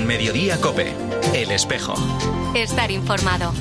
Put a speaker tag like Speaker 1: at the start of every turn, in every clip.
Speaker 1: Mediodía COPE. El Espejo.
Speaker 2: Estar informado.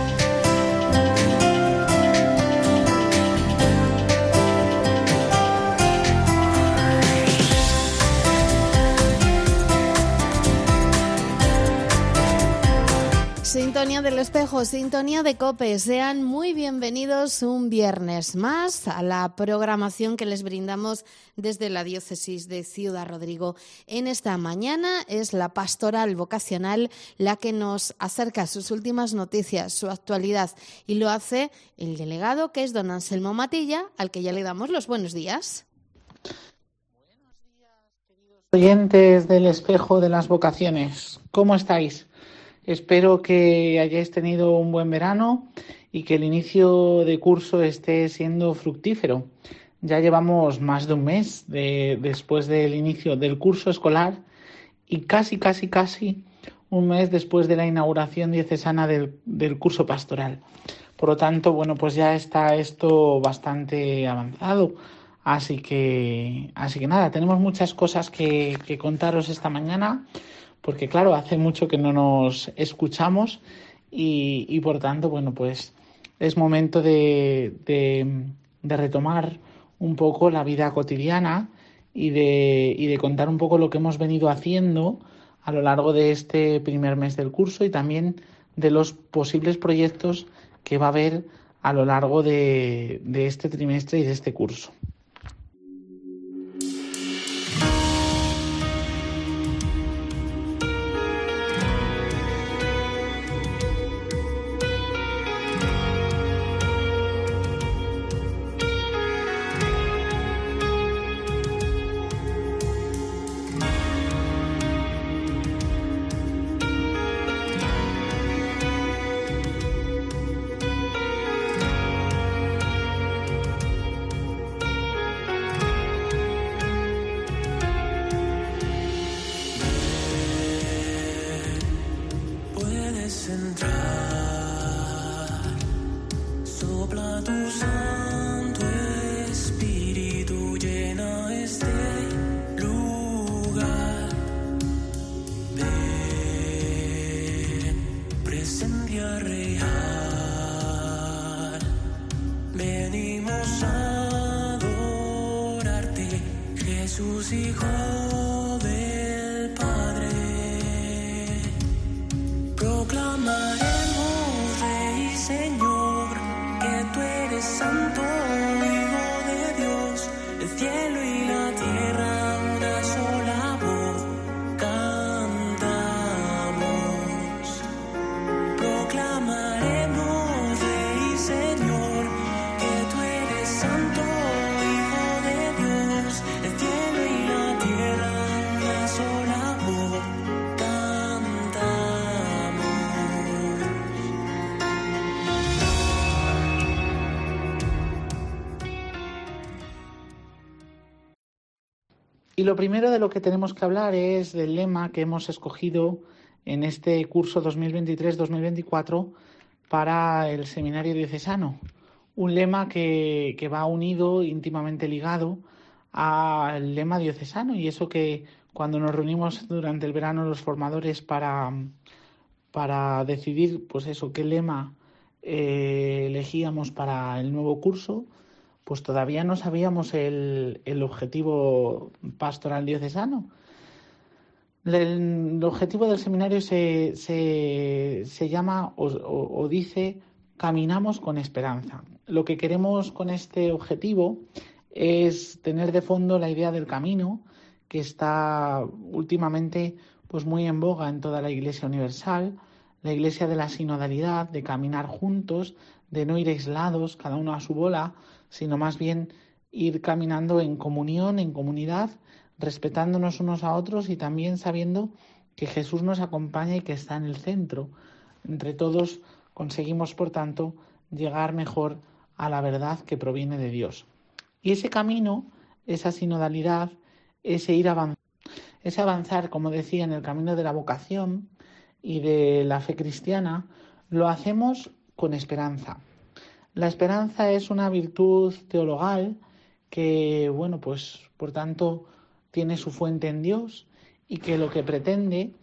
Speaker 3: Sintonía del Espejo, sintonía de COPE. Sean muy bienvenidos un viernes más a la programación que les brindamos desde la Diócesis de Ciudad Rodrigo. En esta mañana es la Pastoral Vocacional la que nos acerca sus últimas noticias, su actualidad, y lo hace el delegado, que es don Anselmo Matilla, al que ya le damos los buenos días.
Speaker 4: Buenos días, queridos oyentes del Espejo de las Vocaciones. ¿Cómo estáis? Espero que hayáis tenido un buen verano y que el inicio de curso esté siendo fructífero. Ya llevamos más de un mes después del inicio del curso escolar y casi un mes después de la inauguración diocesana del curso pastoral. Por lo tanto, bueno, pues ya está esto bastante avanzado. Así que nada, tenemos muchas cosas que contaros esta mañana. Porque claro, hace mucho que no nos escuchamos y por tanto, bueno, pues es momento de retomar un poco la vida cotidiana y de contar un poco lo que hemos venido haciendo a lo largo de este primer mes del curso y también de los posibles proyectos que va a haber a lo largo de este trimestre y de este curso. Y lo primero de lo que tenemos que hablar es del lema que hemos escogido en este curso 2023-2024 para el seminario diocesano. Un lema que va unido, íntimamente ligado al lema diocesano, y eso que cuando nos reunimos durante el verano los formadores para decidir pues eso, qué lema elegíamos para el nuevo curso, pues todavía no sabíamos el objetivo pastoral diocesano. El objetivo del seminario se llama o dice Caminamos con esperanza. Lo que queremos con este objetivo es tener de fondo la idea del camino, que está últimamente pues muy en boga en toda la Iglesia universal, la Iglesia de la sinodalidad, de caminar juntos, de no ir aislados, cada uno a su bola, sino más bien ir caminando en comunión, en comunidad, respetándonos unos a otros y también sabiendo que Jesús nos acompaña y que está en el centro. Entre todos conseguimos, por tanto, llegar mejor a la verdad que proviene de Dios. Y ese camino, esa sinodalidad, ese ir avanzando, ese avanzar, como decía, en el camino de la vocación y de la fe cristiana, lo hacemos con esperanza. La esperanza es una virtud teologal que, bueno, pues por tanto tiene su fuente en Dios y que lo que pretende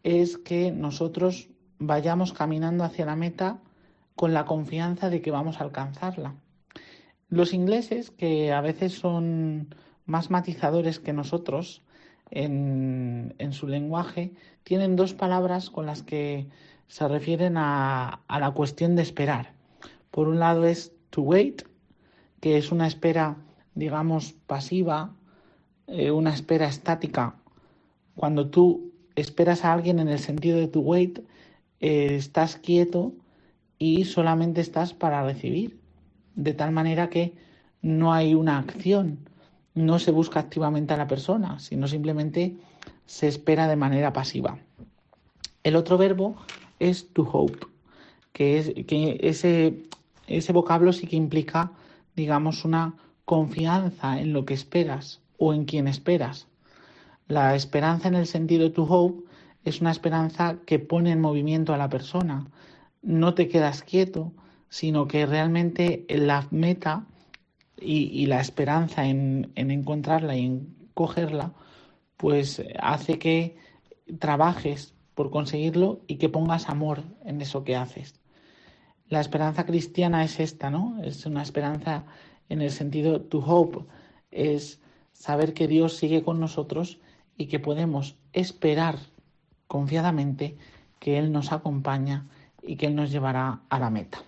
Speaker 4: es que nosotros vayamos caminando hacia la meta con la confianza de que vamos a alcanzarla. Los ingleses, que a veces son más matizadores que nosotros en su lenguaje, tienen dos palabras con las que se refieren a la cuestión de esperar. Por un lado es to wait, que es una espera, digamos, pasiva, una espera estática. Cuando tú esperas a alguien en el sentido de to wait, estás quieto y solamente estás para recibir, de tal manera que no hay una acción, no se busca activamente a la persona, sino simplemente se espera de manera pasiva. El otro verbo es to hope, que ese vocablo sí que implica, digamos, una confianza en lo que esperas o en quien esperas. La esperanza en el sentido to hope es una esperanza que pone en movimiento a la persona. No te quedas quieto, sino que realmente la meta y la esperanza en encontrarla y en cogerla, pues hace que trabajes por conseguirlo y que pongas amor en eso que haces. La esperanza cristiana es esta, ¿no? Es una esperanza en el sentido to hope, es saber que Dios sigue con nosotros y que podemos esperar confiadamente que Él nos acompaña y que Él nos llevará a la meta.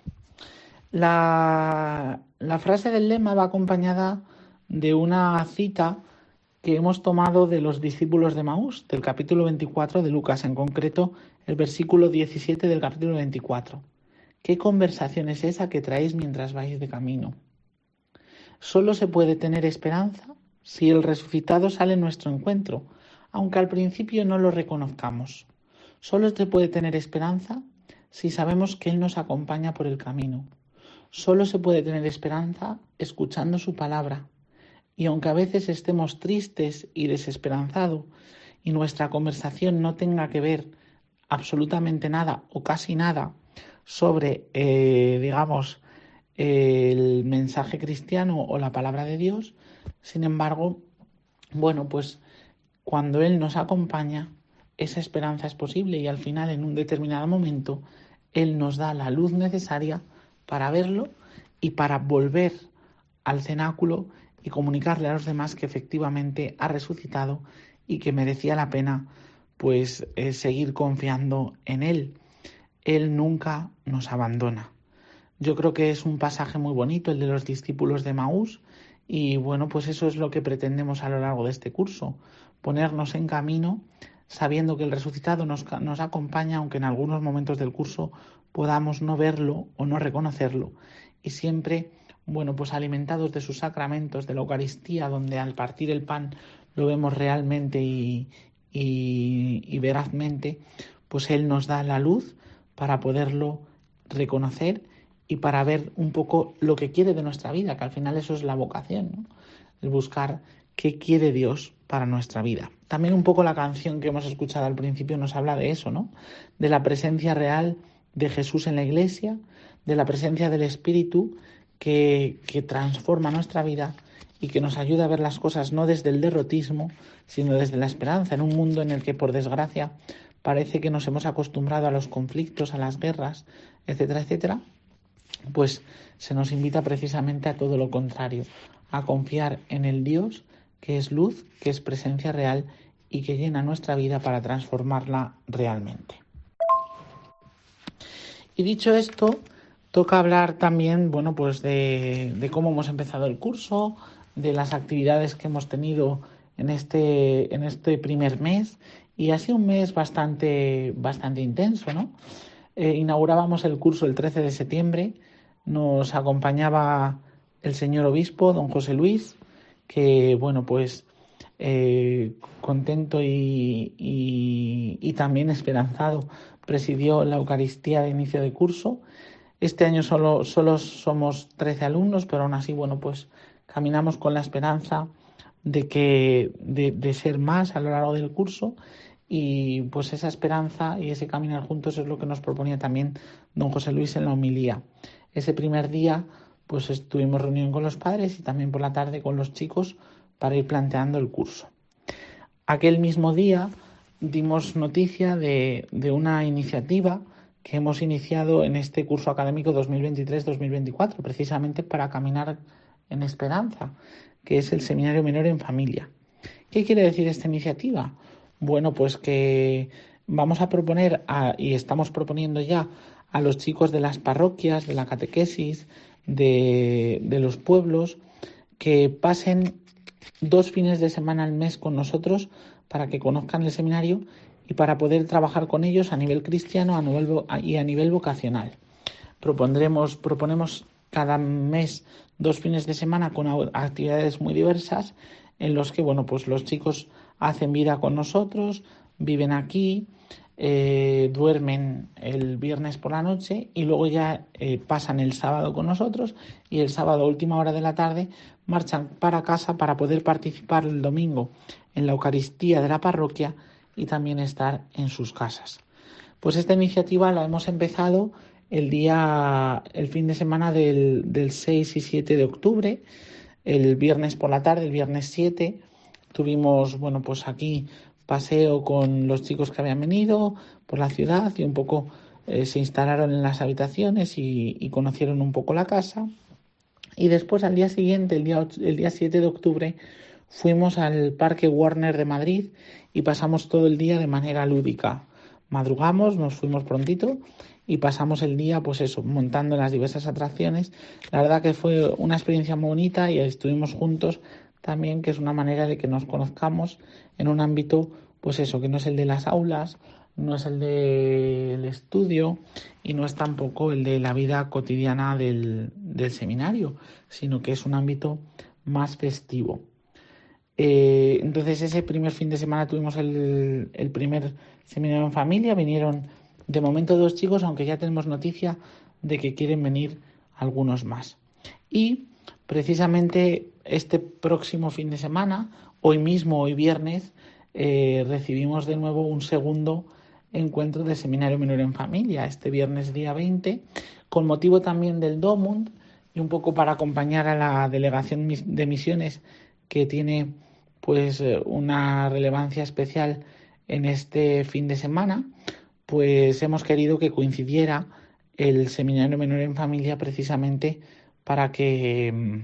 Speaker 4: La frase del lema va acompañada de una cita que hemos tomado de los discípulos de Emaús, del capítulo 24 de Lucas, en concreto el versículo 17 del capítulo 24. ¿Qué conversación es esa que traéis mientras vais de camino? Solo se puede tener esperanza si el resucitado sale en nuestro encuentro, aunque al principio no lo reconozcamos. Solo se puede tener esperanza si sabemos que Él nos acompaña por el camino. Solo se puede tener esperanza escuchando su palabra. Y aunque a veces estemos tristes y desesperanzados y nuestra conversación no tenga que ver absolutamente nada o casi nada sobre, el mensaje cristiano o la palabra de Dios, sin embargo, pues cuando Él nos acompaña, esa esperanza es posible y al final, en un determinado momento, Él nos da la luz necesaria para verlo y para volver al cenáculo y comunicarle a los demás que efectivamente ha resucitado y que merecía la pena seguir confiando en Él. Él nunca nos abandona. Yo creo que es un pasaje muy bonito el de los discípulos de Emaús y pues eso es lo que pretendemos a lo largo de este curso, ponernos en camino sabiendo que el resucitado nos acompaña, aunque en algunos momentos del curso podamos no verlo o no reconocerlo, y siempre, alimentados de sus sacramentos, de la Eucaristía, donde al partir el pan lo vemos realmente y verazmente, pues Él nos da la luz para poderlo reconocer y para ver un poco lo que quiere de nuestra vida, que al final eso es la vocación, ¿no? El buscar qué quiere Dios para nuestra vida. También un poco la canción que hemos escuchado al principio nos habla de eso, ¿no? De la presencia real de Jesús en la Iglesia, de la presencia del Espíritu que transforma nuestra vida y que nos ayuda a ver las cosas no desde el derrotismo, sino desde la esperanza, en un mundo en el que, por desgracia, parece que nos hemos acostumbrado a los conflictos, a las guerras, etcétera, etcétera. Pues se nos invita precisamente a todo lo contrario, a confiar en el Dios que es luz, que es presencia real y que llena nuestra vida para transformarla realmente. Y dicho esto, toca hablar también, de cómo hemos empezado el curso, de las actividades que hemos tenido en este primer mes, y ha sido un mes bastante intenso, ¿no? Inaugurábamos el curso el 13 de septiembre, nos acompañaba el señor obispo, don José Luis, que contento y también esperanzado presidió la Eucaristía de inicio de curso. Este año solo somos 13 alumnos, pero aún así caminamos con la esperanza de ser más a lo largo del curso, y esa esperanza y ese caminar juntos es lo que nos proponía también don José Luis en la homilía. Ese primer día tuvimos reunión con los padres y también por la tarde con los chicos para ir planteando el curso. Aquel mismo día dimos noticia de una iniciativa que hemos iniciado en este curso académico 2023-2024, precisamente para caminar en esperanza, que es el Seminario Menor en Familia. ¿Qué quiere decir esta iniciativa? Bueno, pues que vamos a proponer, y estamos proponiendo ya a los chicos de las parroquias, de la catequesis, de los pueblos, que pasen 2 fines de semana al mes con nosotros para que conozcan el seminario y para poder trabajar con ellos a nivel cristiano y a nivel vocacional. Proponemos cada mes 2 fines de semana con actividades muy diversas en los que, bueno, pues los chicos hacen vida con nosotros, viven aquí, duermen el viernes por la noche y luego ya pasan el sábado con nosotros y el sábado a última hora de la tarde marchan para casa para poder participar el domingo en la Eucaristía de la parroquia y también estar en sus casas. Pues esta iniciativa la hemos empezado el fin de semana del 6 y 7 de octubre, el viernes por la tarde, el viernes 7, tuvimos, bueno, pues aquí paseo con los chicos que habían venido por la ciudad y un poco se instalaron en las habitaciones y conocieron un poco la casa. Y después al día siguiente, el día 7 de octubre, fuimos al Parque Warner de Madrid y pasamos todo el día de manera lúdica. Madrugamos, nos fuimos prontito y pasamos el día, pues eso, montando las diversas atracciones. La verdad que fue una experiencia muy bonita y estuvimos juntos también, que es una manera de que nos conozcamos en un ámbito, pues eso, que no es el de las aulas, no es el del estudio y no es tampoco el de la vida cotidiana del seminario, sino que es un ámbito más festivo. Entonces ese primer fin de semana tuvimos el primer seminario en familia. Vinieron de momento 2 chicos, aunque ya tenemos noticia de que quieren venir algunos más. Y precisamente este próximo fin de semana, hoy viernes, recibimos de nuevo un segundo encuentro de Seminario Menor en Familia, este viernes día 20, con motivo también del Domund y un poco para acompañar a la delegación de misiones que tiene pues una relevancia especial en este fin de semana, pues hemos querido que coincidiera el Seminario Menor en Familia precisamente para que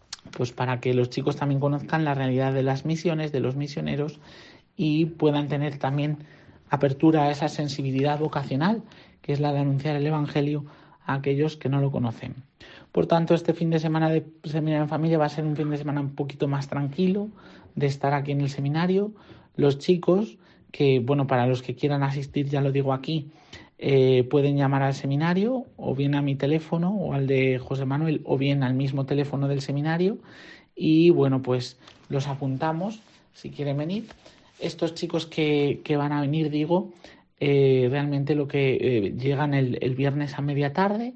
Speaker 4: los chicos también conozcan la realidad de las misiones, de los misioneros y puedan tener también apertura a esa sensibilidad vocacional, que es la de anunciar el Evangelio a aquellos que no lo conocen. Por tanto, este fin de semana de Seminario en Familia va a ser un fin de semana un poquito más tranquilo, de estar aquí en el seminario. Los chicos, que bueno, para los que quieran asistir, ya lo digo aquí, pueden llamar al seminario o bien a mi teléfono o al de José Manuel o bien al mismo teléfono del seminario y bueno, pues los apuntamos si quieren venir. Estos chicos que van a venir, digo, realmente lo que llegan el viernes a media tarde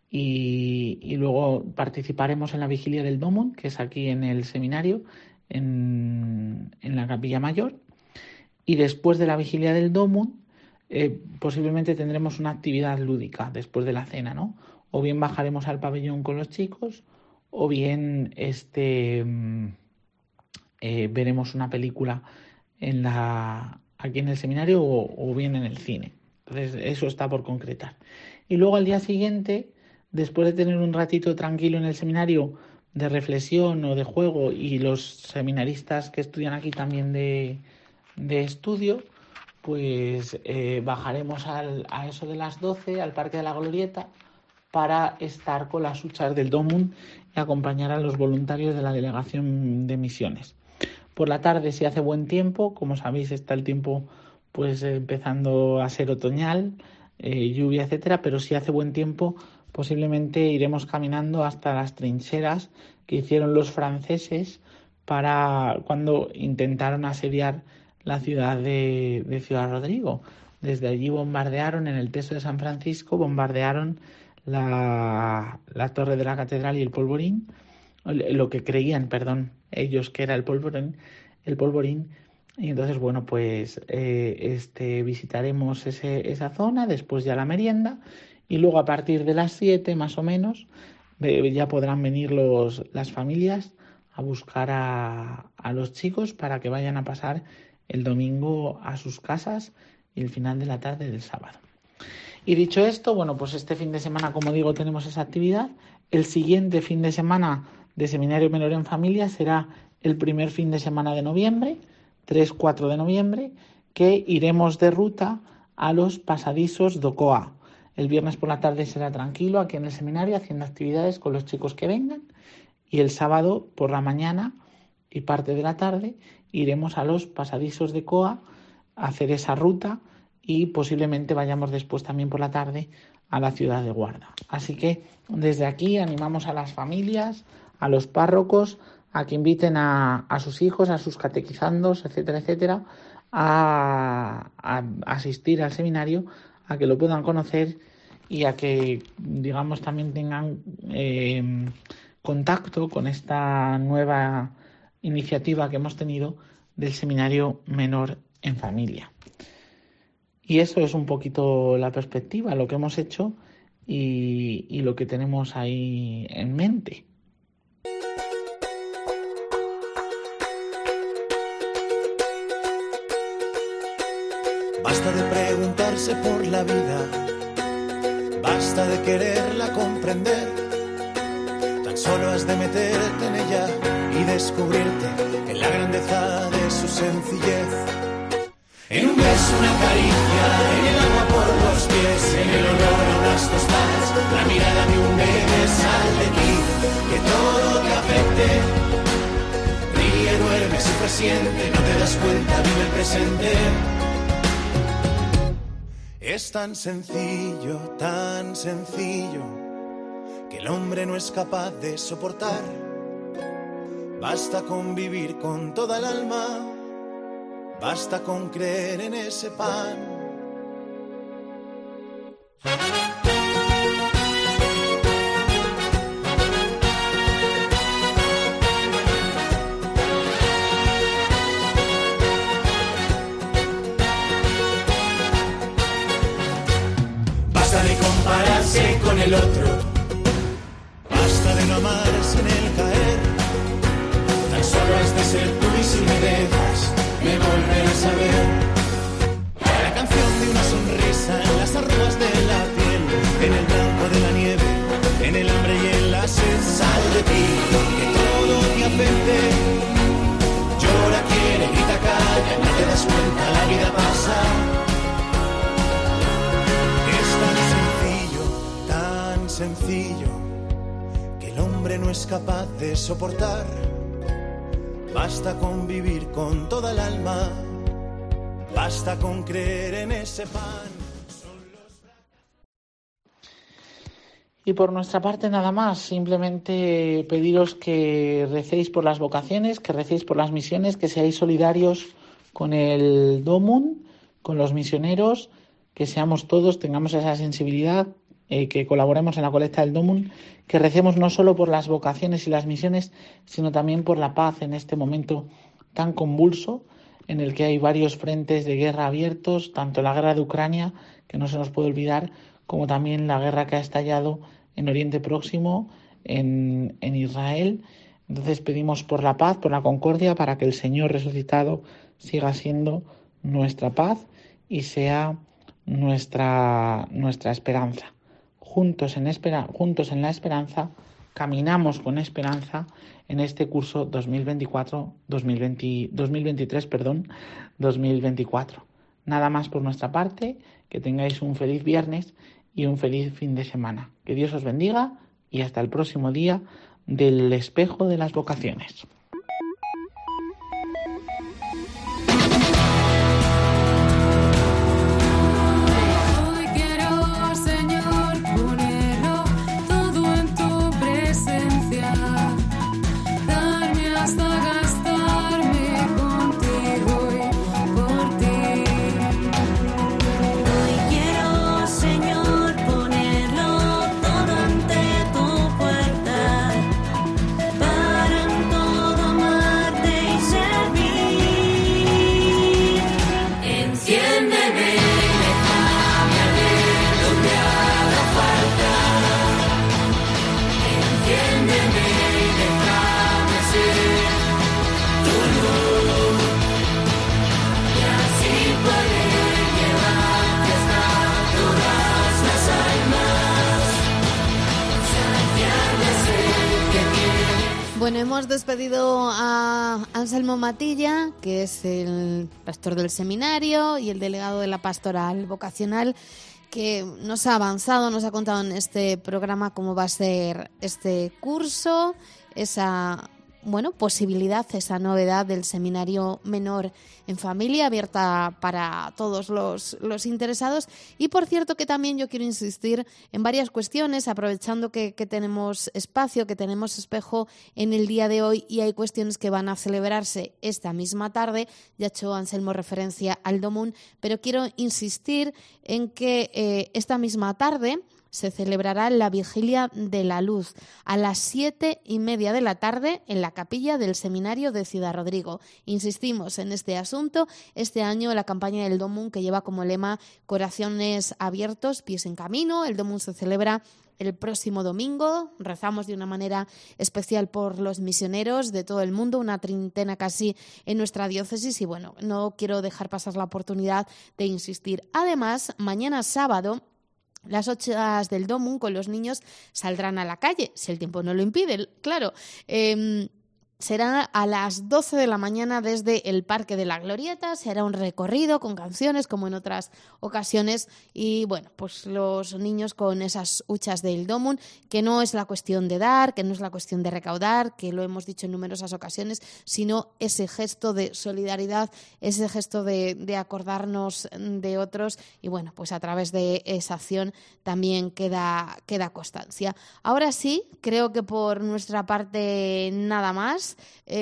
Speaker 4: y luego participaremos en la vigilia del Domund, que es aquí en el seminario, en la Capilla Mayor. Y después de la vigilia del Domund, posiblemente tendremos una actividad lúdica después de la cena, ¿no? O bien bajaremos al pabellón con los chicos, o bien veremos una película aquí en el seminario o bien en el cine. Entonces eso está por concretar. Y luego al día siguiente, después de tener un ratito tranquilo en el seminario de reflexión o de juego y los seminaristas que estudian aquí también de estudio, pues bajaremos a eso de las 12 al Parque de la Glorieta para estar con las huchas del Domund y acompañar a los voluntarios de la Delegación de Misiones. Por la tarde, si hace buen tiempo, como sabéis, está el tiempo pues empezando a ser otoñal, lluvia, etcétera, pero si hace buen tiempo, posiblemente iremos caminando hasta las trincheras que hicieron los franceses para cuando intentaron asediar la ciudad de Ciudad Rodrigo. Desde allí bombardearon, en el Teso de San Francisco, bombardearon la torre de la catedral y el polvorín, lo que creían, ellos que era el polvorín, y entonces, bueno, pues visitaremos esa zona, después ya la merienda, y luego a partir de las 7 más o menos, ya podrán venir las familias a buscar a los chicos para que vayan a pasar el domingo a sus casas y el final de la tarde del sábado. Y dicho esto, bueno, pues este fin de semana, como digo, tenemos esa actividad. El siguiente fin de semana de Seminario Menor en Familia será el primer fin de semana de noviembre, 3-4 de noviembre, que iremos de ruta a los pasadizos d'Ocoa. El viernes por la tarde será tranquilo aquí en el seminario haciendo actividades con los chicos que vengan, y el sábado por la mañana y parte de la tarde iremos a los pasadizos de Coa a hacer esa ruta, y posiblemente vayamos después también por la tarde a la ciudad de Guarda. Así que desde aquí animamos a las familias, a los párrocos, a que inviten a sus hijos, a sus catequizandos, etcétera, etcétera, a asistir al seminario, a que lo puedan conocer y a que, digamos, también tengan contacto con esta nueva iniciativa que hemos tenido del Seminario Menor en Familia. Y eso es un poquito la perspectiva, lo que hemos hecho y lo que tenemos ahí en mente.
Speaker 5: Basta de preguntarse por la vida, basta de quererla comprender. Tan solo has de meterte en ella y descubrirte en la grandeza de su sencillez. En un beso, una caricia, en el agua por los pies, en el olor a unas tostadas, la mirada de un bebé. Sal de ti, que todo te afecte. Ríe, duerme, sufre, siente, no te das cuenta, vive el presente. Es tan sencillo, que el hombre no es capaz de soportar. Basta con vivir con toda el alma, basta con creer en ese pan. Basta de compararse con el otro, basta de no amarse en el caer. Tan solo has de ser tú y si me dejas, me volverás a ver. La canción de una sonrisa en las arrugas de la piel, en el blanco de la nieve, en el hambre y en la sed. Sal de ti, que todo te afecte. Llora, quiere, grita, calla, no te das cuenta, la vida pasa. Es tan sencillo, que el hombre no es capaz de soportar. Basta con vivir con toda el alma, basta con creer en ese pan.
Speaker 4: Y por nuestra parte nada más, simplemente pediros que recéis por las vocaciones, que recéis por las misiones, que seáis solidarios con el Domum, con los misioneros, que seamos todos, tengamos esa sensibilidad, que colaboremos en la colecta del Domum, que recemos no solo por las vocaciones y las misiones, sino también por la paz en este momento tan convulso, en el que hay varios frentes de guerra abiertos, tanto la guerra de Ucrania, que no se nos puede olvidar, como también la guerra que ha estallado en Oriente Próximo, en Israel. Entonces pedimos por la paz, por la concordia, para que el Señor resucitado siga siendo nuestra paz y sea nuestra esperanza. Juntos en la esperanza, caminamos con esperanza en este curso 2023. Nada más por nuestra parte, que tengáis un feliz viernes y un feliz fin de semana. Que Dios os bendiga y hasta el próximo día del Espejo de las Vocaciones.
Speaker 6: Todo
Speaker 3: despedido a Anselmo Matilla, que es el pastor del seminario y el delegado de la pastoral vocacional, que nos ha avanzado, nos ha contado en este programa cómo va a ser este curso, esa posibilidad, esa novedad del seminario menor en familia, abierta para todos los interesados. Y por cierto que también yo quiero insistir en varias cuestiones, aprovechando que tenemos espacio, que tenemos espejo en el día de hoy, y hay cuestiones que van a celebrarse esta misma tarde. Ya ha hecho Anselmo referencia al Domún, pero quiero insistir en que esta misma tarde se celebrará la Vigilia de la Luz a las 7:30 de la tarde en la capilla del Seminario de Ciudad Rodrigo. Insistimos en este asunto. Este año la campaña del Domún, que lleva como lema Corazones abiertos, pies en camino. El Domún se celebra el próximo domingo. Rezamos de una manera especial por los misioneros de todo el mundo, una 30 casi en nuestra diócesis, y no quiero dejar pasar la oportunidad de insistir. Además, mañana sábado, las 8 del Domún con los niños saldrán a la calle, si el tiempo no lo impide, claro. Será a las 12 de la mañana desde el Parque de la Glorieta. Se hará un recorrido con canciones como en otras ocasiones, y pues los niños con esas huchas del Domún, que no es la cuestión de dar, que no es la cuestión de recaudar, que lo hemos dicho en numerosas ocasiones, sino ese gesto de solidaridad, ese gesto de acordarnos de otros, y pues a través de esa acción también queda constancia. Ahora sí, creo que por nuestra parte nada más.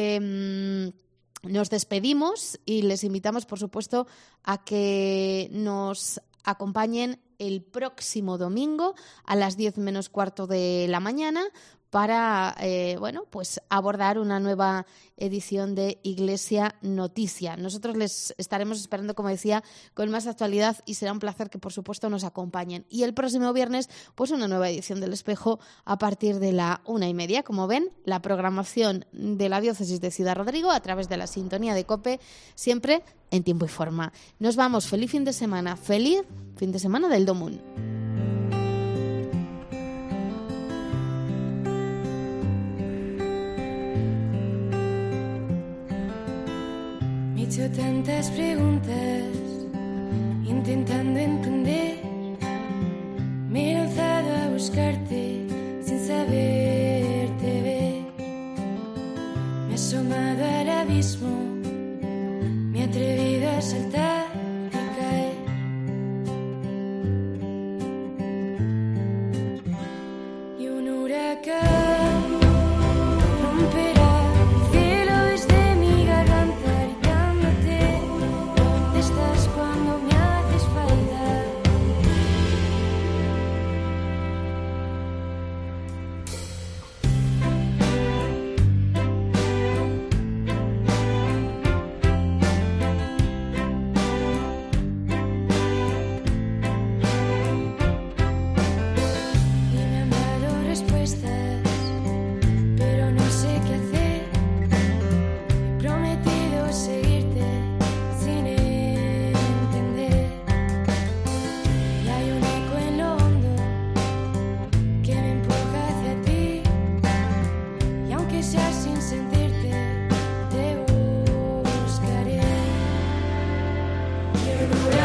Speaker 3: Nos despedimos y les invitamos, por supuesto, a que nos acompañen el próximo domingo a las 10 menos cuarto de la mañana para abordar una nueva edición de Iglesia Noticia. Nosotros les estaremos esperando, como decía, con más actualidad, y será un placer que, por supuesto, nos acompañen. Y el próximo viernes, una nueva edición del Espejo a partir de la 1:30. Como ven, la programación de la Diócesis de Ciudad Rodrigo a través de la sintonía de COPE, siempre en tiempo y forma. Nos vamos. Feliz fin de semana. Feliz fin de semana del Domún.
Speaker 6: Me he hecho tantas preguntas, intentando entender. Me he lanzado a buscarte sin saberte ver. Me he asomado al abismo, me he atrevido a saltar y caer. Y un huracán romperá el cielo desde mi garganta, gritándote: ¿dónde estás cuando me haces falta? Sentirte, te buscaré.